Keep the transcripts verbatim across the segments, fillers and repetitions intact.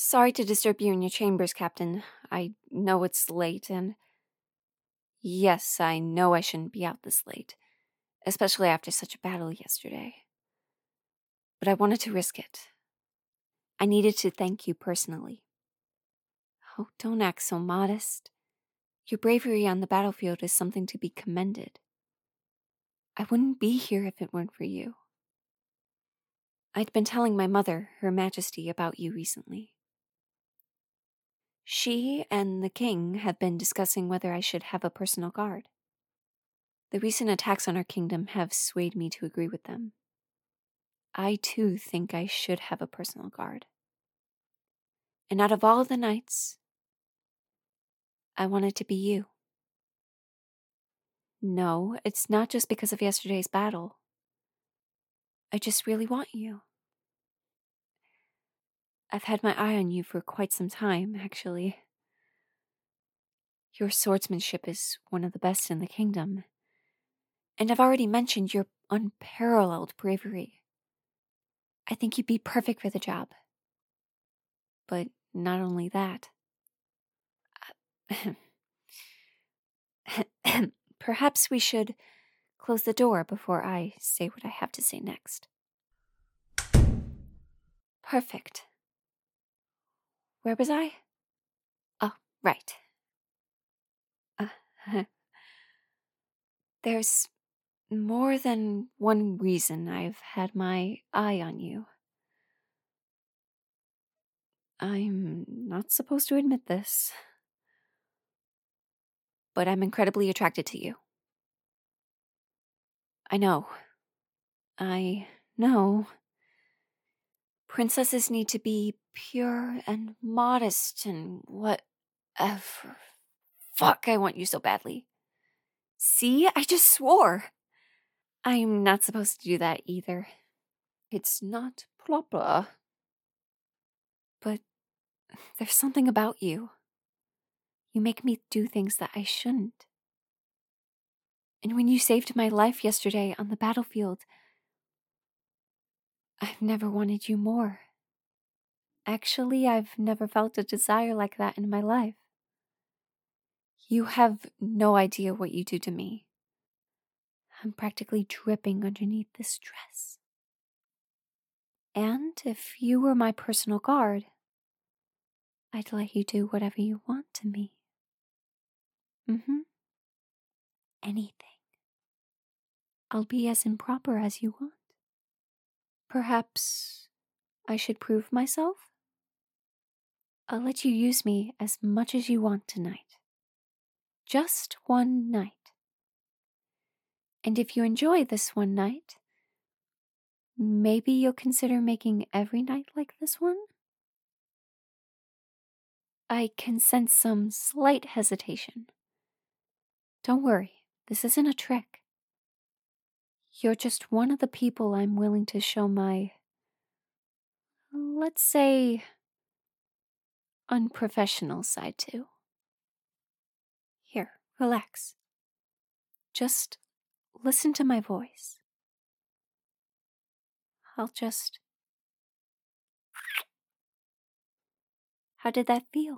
Sorry to disturb you in your chambers, Captain. I know it's late, and... Yes, I know I shouldn't be out this late, especially after such a battle yesterday. But I wanted to risk it. I needed to thank you personally. Oh, don't act so modest. Your bravery on the battlefield is something to be commended. I wouldn't be here if it weren't for you. I'd been telling my mother, Her Majesty, about you recently. She and the king have been discussing whether I should have a personal guard. The recent attacks on our kingdom have swayed me to agree with them. I too think I should have a personal guard. And out of all the knights, I want it to be you. No, it's not just because of yesterday's battle. I just really want you. I've had my eye on you for quite some time, actually. Your swordsmanship is one of the best in the kingdom. And I've already mentioned your unparalleled bravery. I think you'd be perfect for the job. But not only that. Perhaps we should close the door before I say what I have to say next. Perfect. Where was I? Oh, right. Uh, There's more than one reason I've had my eye on you. I'm not supposed to admit this, but I'm incredibly attracted to you. I know. I know. Princesses need to be pure and modest and whatever. Fuck, I want you so badly. See, I just swore. I'm not supposed to do that either. It's not proper. But there's something about you. You make me do things that I shouldn't. And when you saved my life yesterday on the battlefield, I've never wanted you more. Actually, I've never felt a desire like that in my life. You have no idea what you do to me. I'm practically dripping underneath this dress. And if you were my personal guard, I'd let you do whatever you want to me. Mm-hmm. Anything. I'll be as improper as you want. Perhaps I should prove myself? I'll let you use me as much as you want tonight. Just one night. And if you enjoy this one night, maybe you'll consider making every night like this one? I can sense some slight hesitation. Don't worry, this isn't a trick. You're just one of the people I'm willing to show my, let's say, unprofessional side to. Here, relax. Just listen to my voice. I'll just... How did that feel?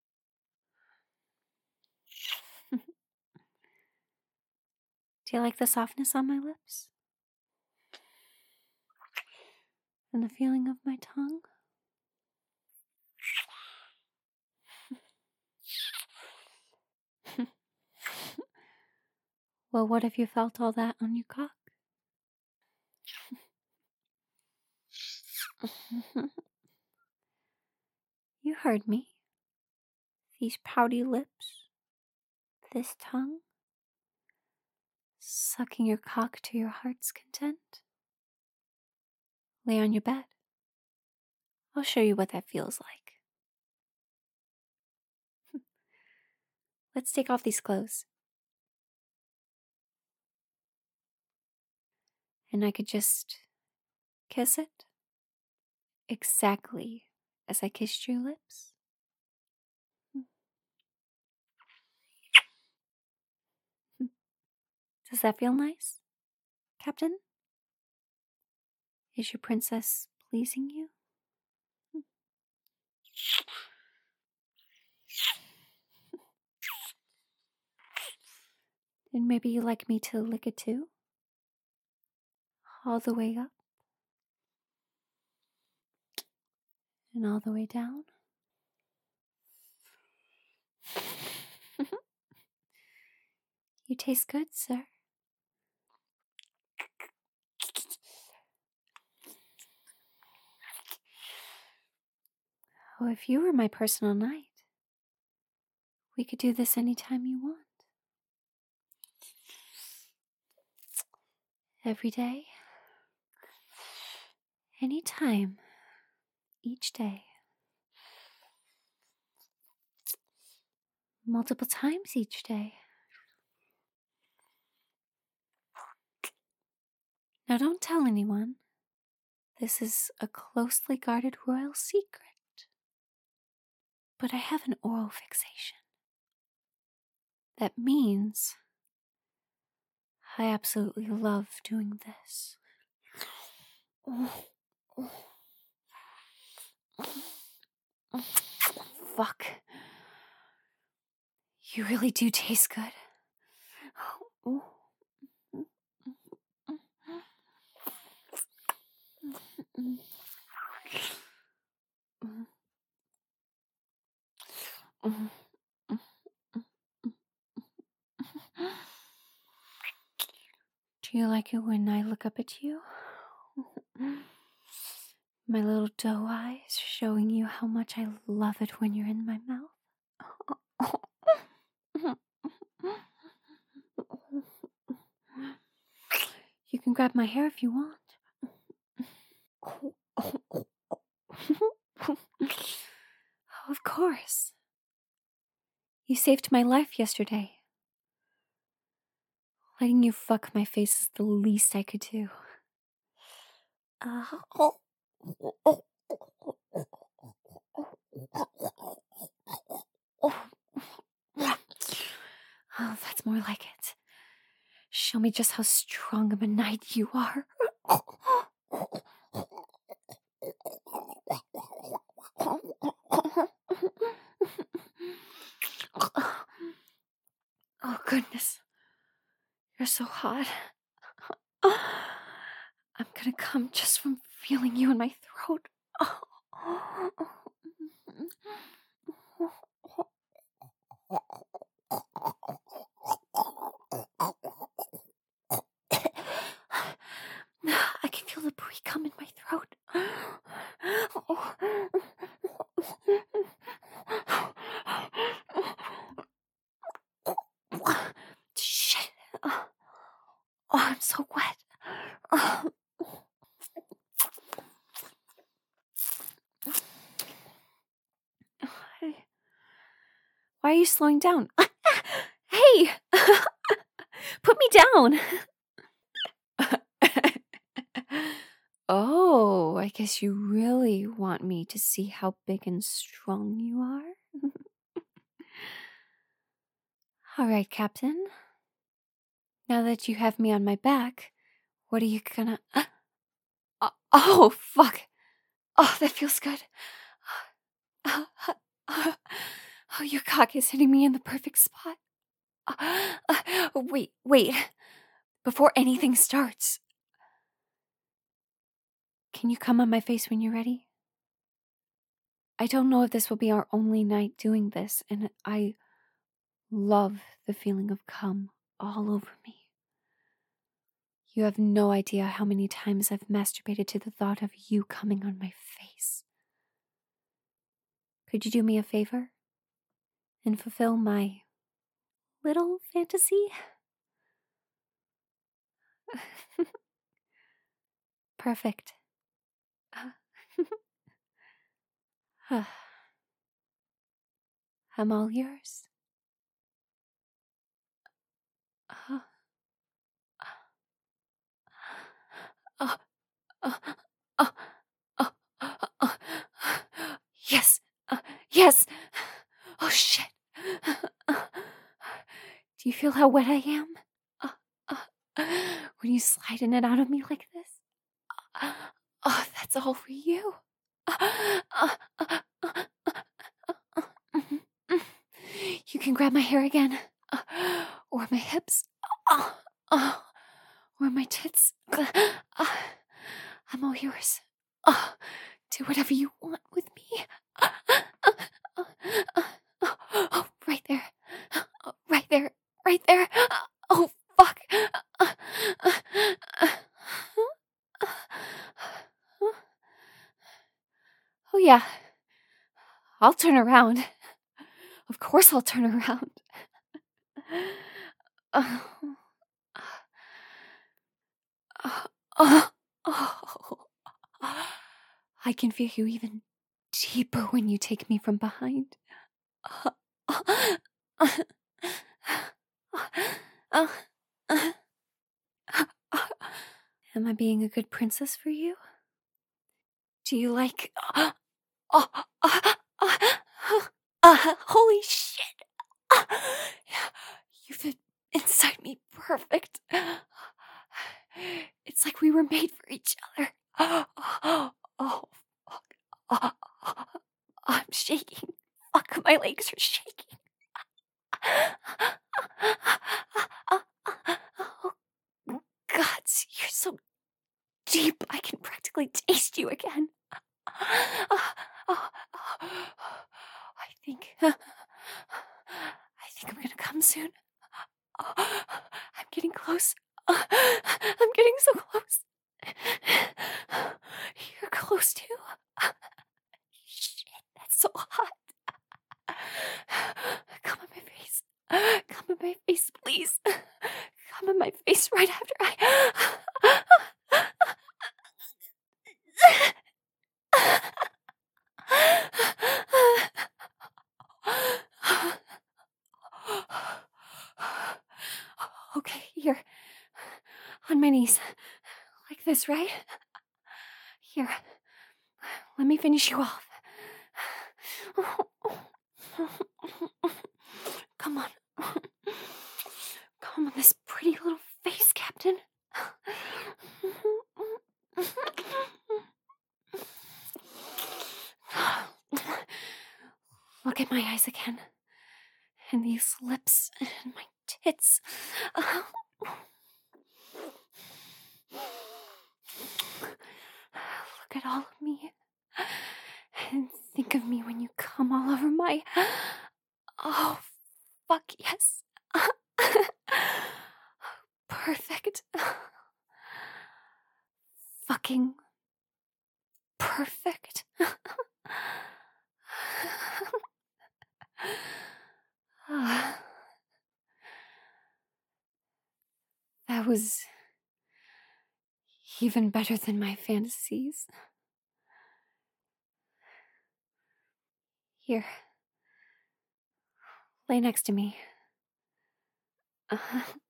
Do you like the softness on my lips? And the feeling of my tongue? Well, what if you felt all that on your cock? You heard me. These pouty lips, this tongue, sucking your cock to your heart's content. Lay on your bed. I'll show you what that feels like. Let's take off these clothes. And I could just kiss it exactly as I kissed your lips. Does that feel nice, Captain? Is your princess pleasing you? And maybe you'd like me to lick it too? All the way up. And all the way down. You taste good, sir. Oh, if you were my personal knight, we could do this anytime you want. Every day. Anytime. Each day. Multiple times each day. Now don't tell anyone. This is a closely guarded royal secret. But I have an oral fixation. That means I absolutely love doing this. Fuck. You really do taste good. Do you like it when I look up at you? My little doe eyes showing you how much I love it when you're in my mouth. You can grab my hair if you want. Oh, of course. You saved my life yesterday. Letting you fuck my face is the least I could do. Uh, oh. Oh, that's more like it. Show me just how strong of a knight you are. Oh, goodness. You're so hot. I'm gonna come just from feeling you in my throat. I can feel the brie come in my throat. Shit. Oh, I'm so wet. Why are you slowing down? Hey! Put me down! Oh, I guess you really want me to see how big and strong you are? All right, Captain. Now that you have me on my back, what are you gonna... Uh, oh, fuck! Oh, that feels good. Oh, your cock is hitting me in the perfect spot. Uh, wait, wait. Before anything starts, can you come on my face when you're ready? I don't know if this will be our only night doing this, and I love the feeling of cum all over me. You have no idea how many times I've masturbated to the thought of you coming on my face. Could you do me a favor and fulfill my little fantasy? Perfect. Uh, I'm all yours. Uh, uh, uh, uh, uh, uh, uh, yes, uh, yes. Oh shit. Do you feel how wet I am? Uh, uh, when you slide in and out of me like this? Uh, oh, that's all for you. Uh, uh, uh, uh, uh, You can grab my hair again, uh, or my hips. or my tits. Uh, I'm all yours. Uh, do whatever you want with me. Uh, uh, uh, uh, uh, oh, right there. Oh, right there. Right there. Oh, fuck. Uh, uh, uh, oh, yeah. I'll turn around. Of course I'll turn around. Uh, uh, uh, oh. I can feel you even deeper when you take me from behind. Uh, uh, uh, uh, uh, uh, Am I being a good princess for you? Do you like... Uh, uh, uh, uh, uh, holy shit! Uh, you've been inside me perfect. It's like we were made for each other. Oh, oh, fuck. Oh, oh, I'm shaking. Fuck, my legs are shaking. Oh, God, you're so deep. I can practically taste you again. I think... I think I'm gonna come soon. I'm getting close. I'm getting so close. You're close too. Shit, that's so hot. Come on my face. Come on my face, please. Come on my face right after I... Okay, here. On my knees. Like this, right? Here. Let me finish you off. Come on. Come on, this pretty little face, Captain. Look at my eyes again. And these lips and my tits. Look at all of me. And think of me when you come all over my... Oh, fuck yes. Perfect. Fucking perfect. That was even better than my fantasies. Here. Lay next to me. Uh,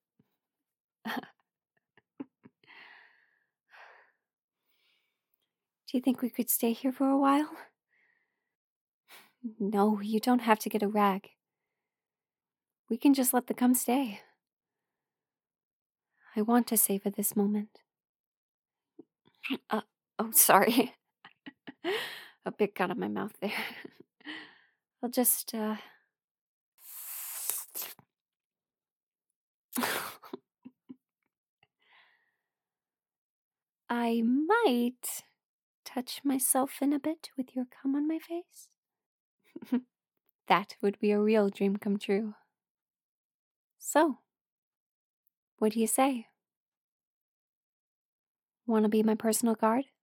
Do you think we could stay here for a while? No, you don't have to get a rag. We can just let the cum stay. I want to savor this moment. Uh, oh, sorry. A bit got in my mouth there. I'll just, uh... I might touch myself in a bit with your cum on my face. That would be a real dream come true. So, what do you say? Want to be my personal guard?